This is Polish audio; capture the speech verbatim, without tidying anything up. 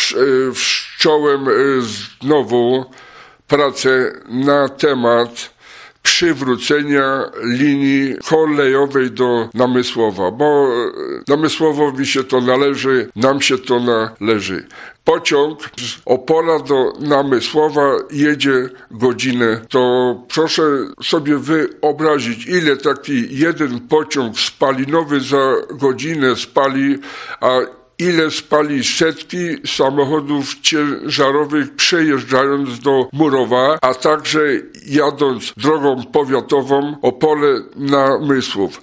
wszcząłem znowu pracę na temat przywrócenia linii kolejowej do Namysłowa, bo Namysłowowi się to należy, nam się to należy. Pociąg z Opola do Namysłowa jedzie godzinę. To proszę sobie wyobrazić, ile taki jeden pociąg spalinowy za godzinę spali, a ile spali setki samochodów ciężarowych przejeżdżając do Murowa, a także jadąc drogą powiatową Opole-Namysłów.